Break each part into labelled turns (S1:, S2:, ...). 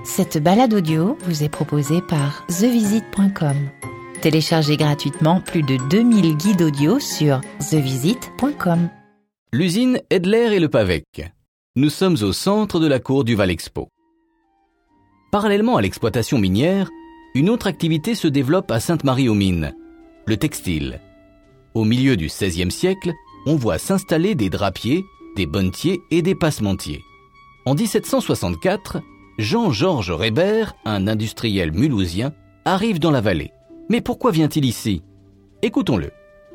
S1: Cette balade audio vous est proposée par thevisite.com. Téléchargez gratuitement plus de 2000 guides audio sur thevisite.com.
S2: L'usine Edler et Le Pavec. Nous sommes au centre de la cour du Val-Expo. Parallèlement à l'exploitation minière, une autre activité se développe à Sainte-Marie-aux-Mines, le textile. Au milieu du XVIe siècle, on voit s'installer des drapiers, des bonnetiers et des passementiers. En 1764, Jean-Georges Reber, un industriel mulhousien, arrive dans la vallée. Mais pourquoi vient-il ici ? Écoutons-le.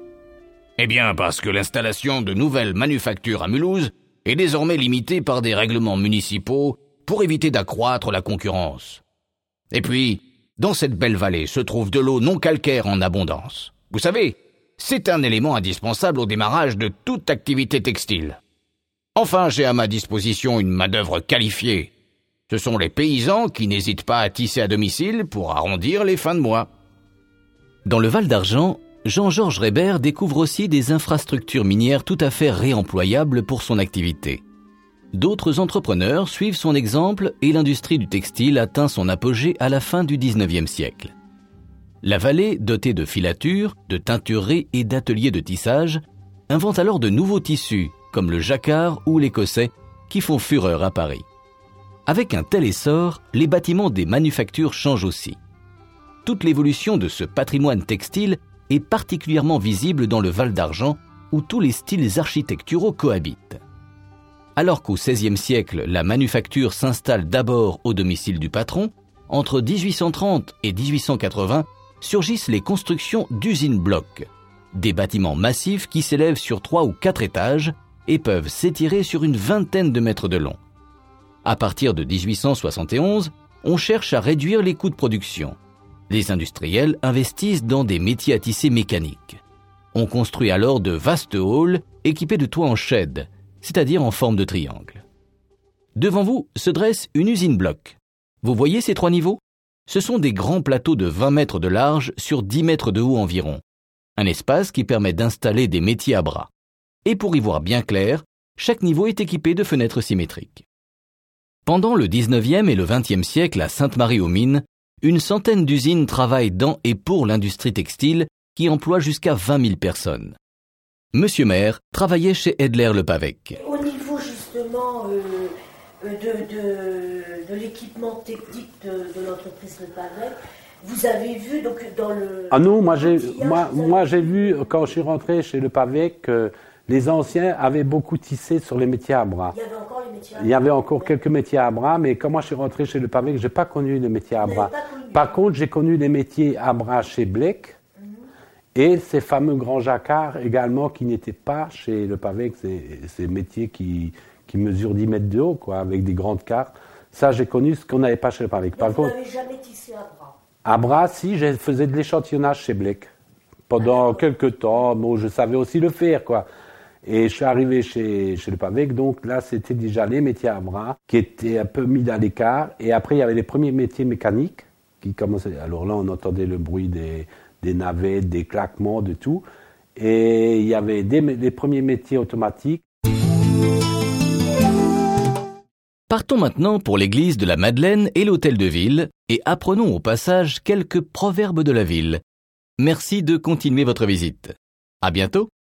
S3: Eh bien, parce que l'installation de nouvelles manufactures à Mulhouse est désormais limitée par des règlements municipaux pour éviter d'accroître la concurrence. Et puis, dans cette belle vallée se trouve de l'eau non calcaire en abondance. Vous savez, c'est un élément indispensable au démarrage de toute activité textile. Enfin, j'ai à ma disposition une main-d'œuvre qualifiée. Ce sont les paysans qui n'hésitent pas à tisser à domicile pour arrondir les fins de mois.
S2: Dans le Val d'Argent, Jean-Georges Reber découvre aussi des infrastructures minières tout à fait réemployables pour son activité. D'autres entrepreneurs suivent son exemple et l'industrie du textile atteint son apogée à la fin du XIXe siècle. La vallée, dotée de filatures, de teintureries et d'ateliers de tissage, invente alors de nouveaux tissus, comme le jacquard ou l'écossais, qui font fureur à Paris. Avec un tel essor, les bâtiments des manufactures changent aussi. Toute l'évolution de ce patrimoine textile est particulièrement visible dans le Val d'Argent, où tous les styles architecturaux cohabitent. Alors qu'au XVIe siècle, la manufacture s'installe d'abord au domicile du patron, entre 1830 et 1880 surgissent les constructions d'usines-blocs, des bâtiments massifs qui s'élèvent sur 3 ou 4 étages et peuvent s'étirer sur une vingtaine de mètres de long. À partir de 1871, on cherche à réduire les coûts de production. Les industriels investissent dans des métiers à tisser mécaniques. On construit alors de vastes halls équipés de toits en shed, c'est-à-dire en forme de triangle. Devant vous se dresse une usine-bloc. Vous voyez ces 3 niveaux ? Ce sont des grands plateaux de 20 mètres de large sur 10 mètres de haut environ. Un espace qui permet d'installer des métiers à bras. Et pour y voir bien clair, chaque niveau est équipé de fenêtres symétriques. Pendant le 19e et le 20e siècle à Sainte-Marie-aux-Mines, une centaine d'usines travaillent dans et pour l'industrie textile qui emploie jusqu'à 20 000 personnes. Monsieur Maire travaillait chez Edler Le Pavec.
S4: Au niveau justement de l'équipement technique de l'entreprise Le Pavec, vous avez vu donc dans le...
S5: Ah non, moi j'ai vu quand je suis rentré chez Le Pavec que les anciens avaient beaucoup tissé sur les métiers à bras.
S4: Il y avait encore les métiers à bras.
S5: Il y avait encore quelques métiers à bras, mais quand moi je suis rentré chez Le Pavec, j'ai pas connu de métiers à bras. Par contre, j'ai connu des métiers à bras chez Blech et ces fameux grands jacquards également qui n'étaient pas chez Le Pavec, ces métiers qui mesurent 10 mètres de haut, quoi, avec des grandes cartes. Ça, j'ai connu ce qu'on n'avait pas chez Le Pavec.
S4: Par contre, vous n'avez jamais tissé à bras?
S5: À bras, si, je faisais de l'échantillonnage chez Blech. Pendant quelques temps, bon, je savais aussi le faire, quoi. Et je suis arrivé chez Le Pavec, donc là, c'était déjà les métiers à bras qui étaient un peu mis à l'écart. Et après, il y avait les premiers métiers mécaniques qui commençaient. Alors là, on entendait le bruit des navettes, des claquements, de tout. Et il y avait les premiers métiers automatiques.
S2: Partons maintenant pour l'église de la Madeleine et l'hôtel de ville et apprenons au passage quelques proverbes de la ville. Merci de continuer votre visite. À bientôt.